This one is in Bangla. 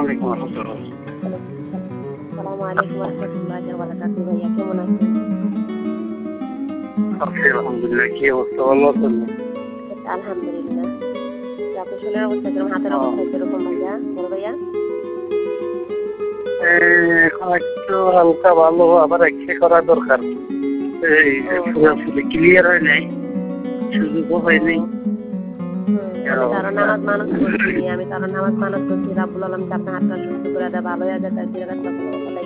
আলাইকুম রহমতুল্লাহ। আসসালামু আলাইকুম রহমতুল্লাহি ওয়া বারাকাতুহু। ভাইয়া কেমন আছেন? আছি আলহামদুলিল্লাহ। কি অবস্থা, ভালো আছেন? আলহামদুলিল্লাহ। আপনার শরীরের অবস্থা কিরকম, হাতের অবস্থা কিরকম ভাইয়া, বড় ভাইয়া? এখন একটু হালকা ভালো, আবার এক্সরে করা দরকার। এই পুরোপুরি ক্লিয়ার হয় নাই, সুযোগও হয় নাই। আমি তার নামাজ মানত করছি, রাব্বুল আলামিন আপনার হাতটা সুস্থ করে দেয়, ভালো হয়ে যায়, তার